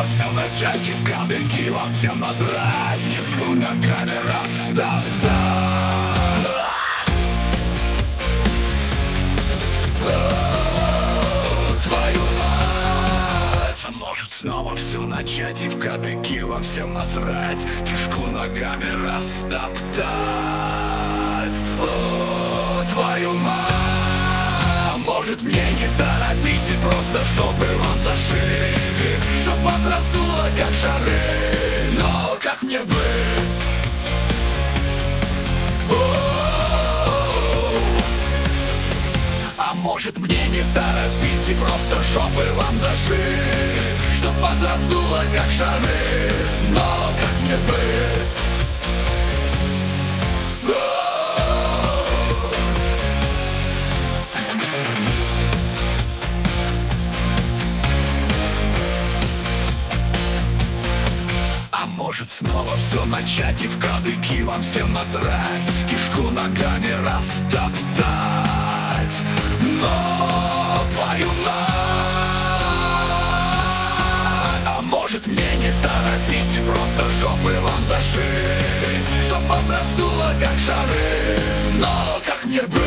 все начать и в кадыки вам всем насрать. Кишку на камерах, да-да. Твою мать! А может снова все начать и в кадыки вам всем насрать. Кишку ногами растоптать. О, твою мать! Может мне не торопить и просто шопы вам зашили, чтоб вас раздуло как шары. Но как мне быть? А может мне не торопить и просто шопы вам зашили, чтоб вас раздуло как шары. Но как мне быть? Может снова все начать и в кадыки вам всем насрать. Кишку ногами растоптать. Но твою мать! А может мне не торопить и просто жопы вам зашить, чтоб вас раздуло как шары. Но как мне быть?